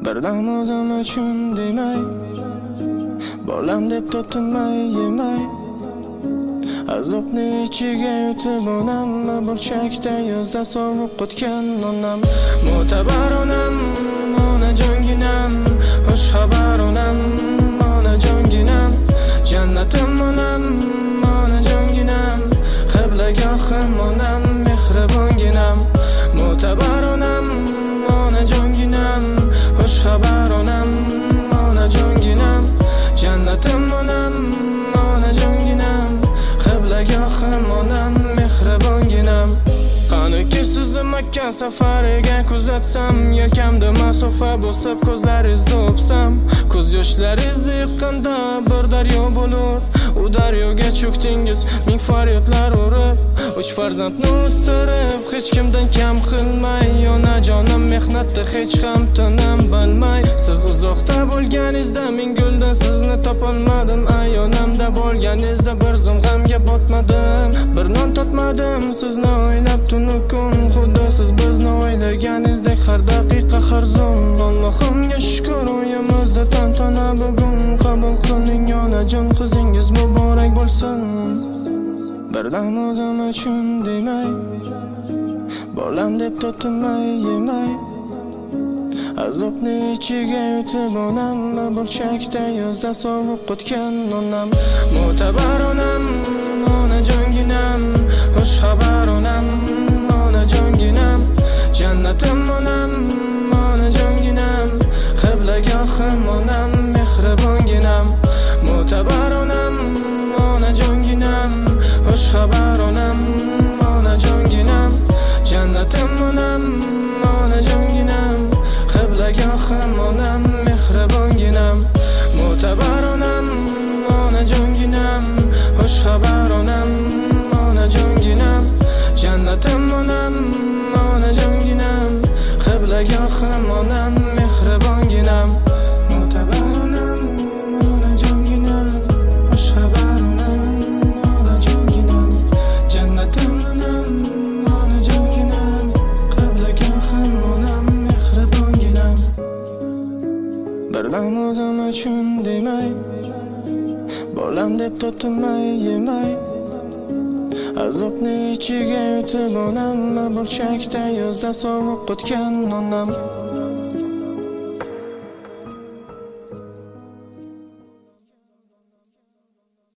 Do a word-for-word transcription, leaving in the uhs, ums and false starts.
Birdam o'zim uchun demay, bolam deb to'tinmay yemay, azobni ichiga yutib onamni burchakda yozda sovuq qotgan onam. Mo'tabar onam, onajonginam, xush xabar onam, onajonginam, jannatim onam, onajonginam, qiblagohim onam, mehribonginam. Mo'tabar onam, onajonginam, xush xabar onam, onajonginam, jannatim onam, onajonginam, qiblagohim onam, mehribonginam. Qaniki sizni Makka safariga kuzatsam, yelkamda masofa bosib ko'zlaringizni o'psam, ko'z yoshlaringizni yiqqanda bir daryo bo'lur. U daryoga cho'kdingiz ming faryodlar urib, uch farzandni o'stirib, hech kimdan kam qilmay, onajonim mehnatda hech ham tinim bilmay. Siz uzoqda bo'lganingizda men guldan sizni topolmadim, ayonamda bo'lganingizda bir zum g'amga botmadim, bir non totmadim. Sizni o'ylab tunu kun, xuddi siz bizni o'ylaganingizdek har daqiqa har zum. Allohimga shukr, uyimizda tantana bugun, qabul qiling onajon, qizingiz muborak bo'lsin. Birdam o'zim uchun demay, bolam deb to'tinmay yemay, azobni ichiga yutib onamni burchakda yozda sovuq qotgan onam. Mo'tabar onam, onajonginam, xush xabar onam, onajonginam, jannatim onam, onajonginam, qiblagohim onam, mehribonginam. Mo'tabar onam, onajonginam, xush xabar onam, onajonginam, jannatim onam, onajonginam, qiblagohim onam, mehribonginam. Mo'tabar onam, onajonginam, xush xabar onam, onajonginam, jannatim onam, onajonginam, qiblagohim onam, mehribonginam. Mo'tabar onam, onajonginam, xush xabar onam, onajonginam, jannatim onam, onajonginam, qiblagohim onam, mehribonginam. Birdam o'zim uchun demay, bolam deb to'tinmay yemay, azobni ichiga yutib onamni burchakda yozda sovuq qotgan onam.